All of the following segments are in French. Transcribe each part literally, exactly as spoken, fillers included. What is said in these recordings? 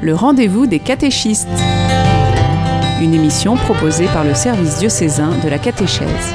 Le rendez-vous des catéchistes. Une émission proposée par le service diocésain de la catéchèse.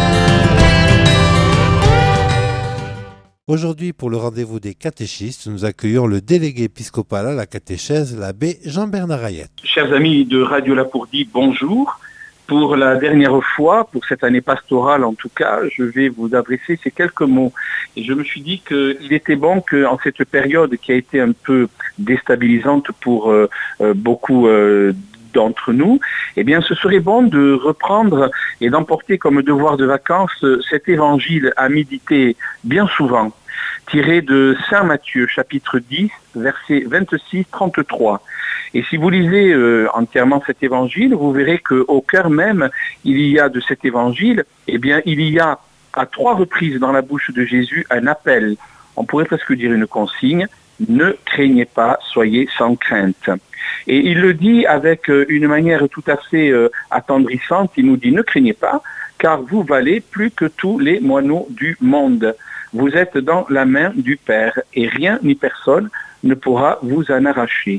Aujourd'hui, pour le rendez-vous des catéchistes, nous accueillons le délégué épiscopal à la catéchèse, l'abbé Jean-Bernard Hayet. Chers amis de Radio Lapourdie, bonjour. Pour la dernière fois, pour cette année pastorale en tout cas, je vais vous adresser ces quelques mots. Et je me suis dit qu'il était bon qu'en cette période qui a été un peu déstabilisante pour euh, euh, beaucoup euh, d'entre nous, eh bien ce serait bon de reprendre et d'emporter comme devoir de vacances cet évangile à méditer bien souvent, tiré de Saint Matthieu, chapitre dix, versets vingt-six à trente-trois. Et si vous lisez euh, entièrement cet évangile, vous verrez qu'au cœur même, il y a de cet évangile, eh bien, il y a à trois reprises dans la bouche de Jésus un appel. On pourrait presque dire une consigne. Ne craignez pas, soyez sans crainte. Et il le dit avec euh, une manière tout à fait euh, attendrissante. Il nous dit, ne craignez pas, car vous valez plus que tous les moineaux du monde. Vous êtes dans la main du Père, et rien ni personne ne pourra vous en arracher.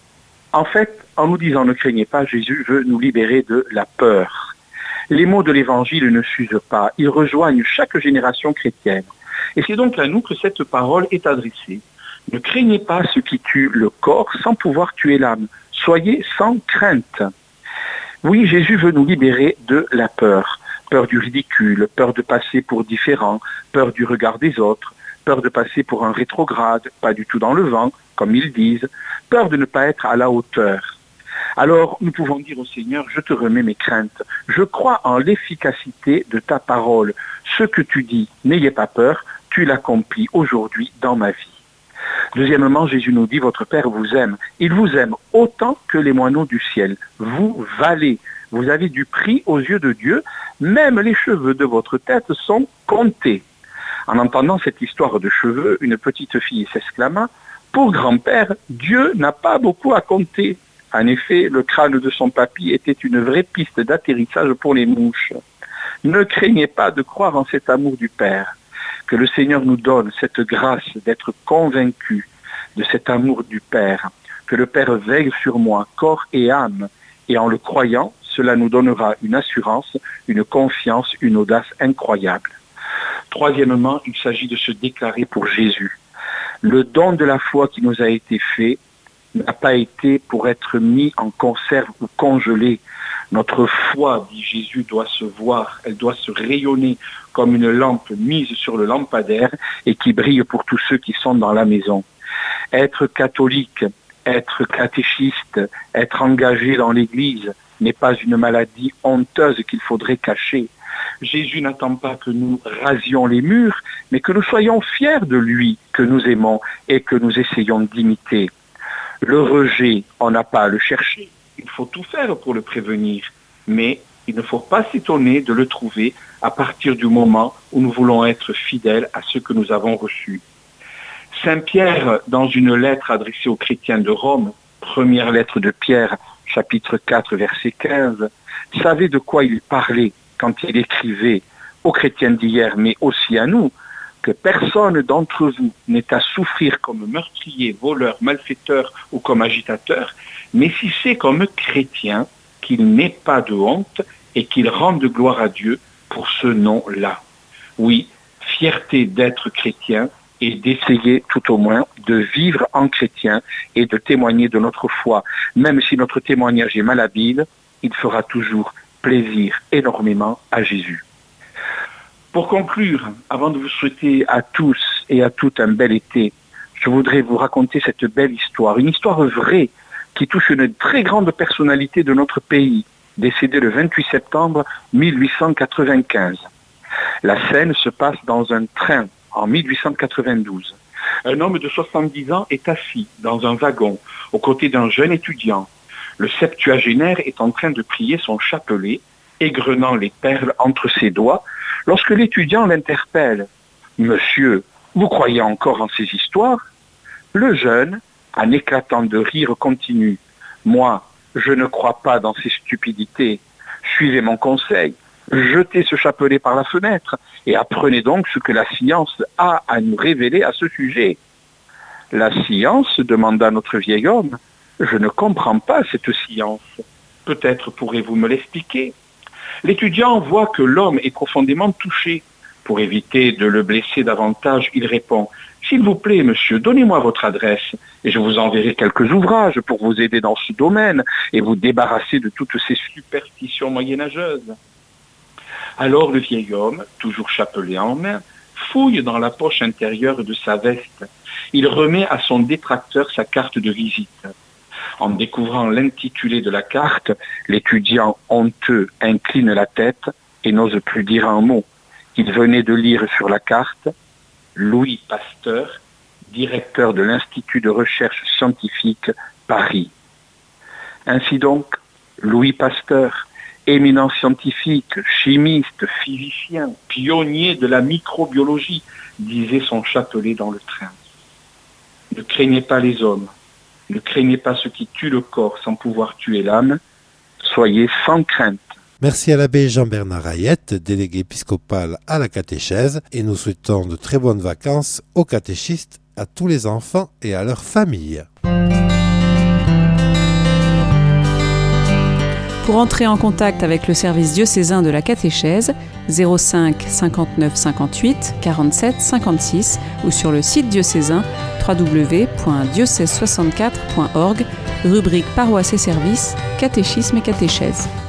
En fait, en nous disant ne craignez pas, Jésus veut nous libérer de la peur. Les mots de l'Évangile ne s'usent pas, ils rejoignent chaque génération chrétienne. Et c'est donc à nous que cette parole est adressée. Ne craignez pas ce qui tue le corps sans pouvoir tuer l'âme. Soyez sans crainte. Oui, Jésus veut nous libérer de la peur. Peur du ridicule, peur de passer pour différent, peur du regard des autres, peur de passer pour un rétrograde, pas du tout dans le vent, comme ils disent, peur de ne pas être à la hauteur. Alors, nous pouvons dire au Seigneur, je te remets mes craintes. Je crois en l'efficacité de ta parole. Ce que tu dis, n'ayez pas peur, tu l'accomplis aujourd'hui dans ma vie. Deuxièmement, Jésus nous dit, votre Père vous aime. Il vous aime autant que les moineaux du ciel. Vous valez. Vous avez du prix aux yeux de Dieu. Même les cheveux de votre tête sont comptés. En entendant cette histoire de cheveux, une petite fille s'exclama, pour grand-père, Dieu n'a pas beaucoup à compter. En effet, le crâne de son papy était une vraie piste d'atterrissage pour les mouches. Ne craignez pas de croire en cet amour du Père. Que le Seigneur nous donne cette grâce d'être convaincus de cet amour du Père. Que le Père veille sur moi, corps et âme. Et en le croyant, cela nous donnera une assurance, une confiance, une audace incroyable. Troisièmement, il s'agit de se déclarer pour Jésus. Le don de la foi qui nous a été fait n'a pas été pour être mis en conserve ou congelé. Notre foi, dit Jésus, doit se voir, elle doit se rayonner comme une lampe mise sur le lampadaire et qui brille pour tous ceux qui sont dans la maison. Être catholique, être catéchiste, être engagé dans l'Église n'est pas une maladie honteuse qu'il faudrait cacher. Jésus n'attend pas que nous rasions les murs, mais que nous soyons fiers de lui, que nous aimons et que nous essayons d'imiter. Le rejet, on n'a pas à le chercher. Il faut tout faire pour le prévenir. Mais il ne faut pas s'étonner de le trouver à partir du moment où nous voulons être fidèles à ce que nous avons reçu. Saint Pierre, dans une lettre adressée aux chrétiens de Rome, première lettre de Pierre, chapitre quatre, verset quinze, savait de quoi il parlait quand il écrivait aux chrétiens d'hier, mais aussi à nous, que personne d'entre vous n'est à souffrir comme meurtrier, voleur, malfaiteur ou comme agitateur, mais si c'est comme chrétien, qu'il n'ait pas de honte et qu'il rende gloire à Dieu pour ce nom-là. Oui, fierté d'être chrétien et d'essayer tout au moins de vivre en chrétien et de témoigner de notre foi. Même si notre témoignage est malhabile, il fera toujours plaisir énormément à Jésus. Pour conclure, avant de vous souhaiter à tous et à toutes un bel été, je voudrais vous raconter cette belle histoire, une histoire vraie qui touche une très grande personnalité de notre pays, décédée le vingt-huit septembre mille huit cent quatre-vingt-quinze. La scène se passe dans un train en mille huit cent quatre-vingt-douze. Un homme de soixante-dix ans est assis dans un wagon aux côtés d'un jeune étudiant. Le septuagénaire est en train de prier son chapelet, égrenant les perles entre ses doigts, lorsque l'étudiant l'interpelle. « Monsieur, vous croyez encore en ces histoires ?» Le jeune, en éclatant de rire, continue. « Moi, je ne crois pas dans ces stupidités. Suivez mon conseil, jetez ce chapelet par la fenêtre et apprenez donc ce que la science a à nous révéler à ce sujet. » La science, demanda notre vieil homme. Je ne comprends pas cette science. Peut-être pourrez-vous me l'expliquer. L'étudiant voit que l'homme est profondément touché. Pour éviter de le blesser davantage, il répond « S'il vous plaît, monsieur, donnez-moi votre adresse et je vous enverrai quelques ouvrages pour vous aider dans ce domaine et vous débarrasser de toutes ces superstitions moyenâgeuses. » Alors le vieil homme, toujours chapelet en main, fouille dans la poche intérieure de sa veste. Il remet à son détracteur sa carte de visite. En découvrant l'intitulé de la carte, l'étudiant honteux incline la tête et n'ose plus dire un mot. Il venait de lire sur la carte « Louis Pasteur, directeur de l'Institut de recherche scientifique, Paris ». Ainsi donc, Louis Pasteur, éminent scientifique, chimiste, physicien, pionnier de la microbiologie, disait son chapelet dans le train. Ne craignez pas les hommes, ne craignez pas ce qui tue le corps sans pouvoir tuer l'âme, soyez sans crainte. Merci à l'abbé Jean-Bernard Rayette, délégué épiscopal à la catéchèse, et nous souhaitons de très bonnes vacances aux catéchistes, à tous les enfants et à leurs familles. Pour entrer en contact avec le service diocésain de la catéchèse, zéro cinq cinquante-neuf cinquante-huit quarante-sept cinquante-six ou sur le site diocésain w w w point diocèse soixante-quatre point org, rubrique paroisse et services, catéchisme et catéchèse.